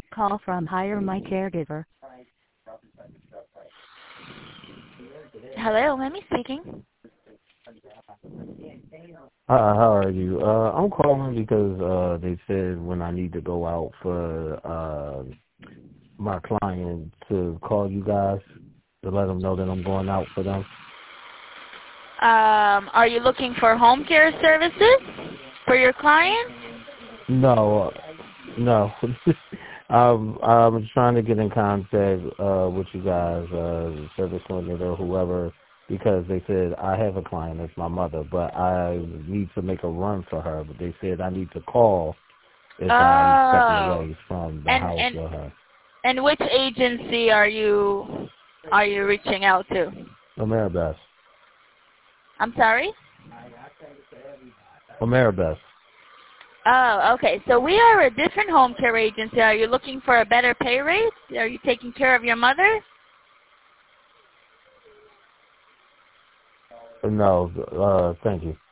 Call from Hire My Caregiver. Hello, Mimi speaking. Hi, how are you? I'm calling because they said when I need to go out for my client to call you guys to let them know that I'm going out for them. Are you looking for home care services for your client? No. I'm trying to get in contact with you guys, service coordinator or whoever, because they said I have a client, it's my mother, but I need to make a run for her. But they said I need to call if I'm stepping away from the house with her. And which agency are you reaching out to? Ameribest. I'm sorry? Ameribest. Oh, okay. So we are a different home care agency. Are you looking for a better pay rate? Are you taking care of your mother? No, thank you.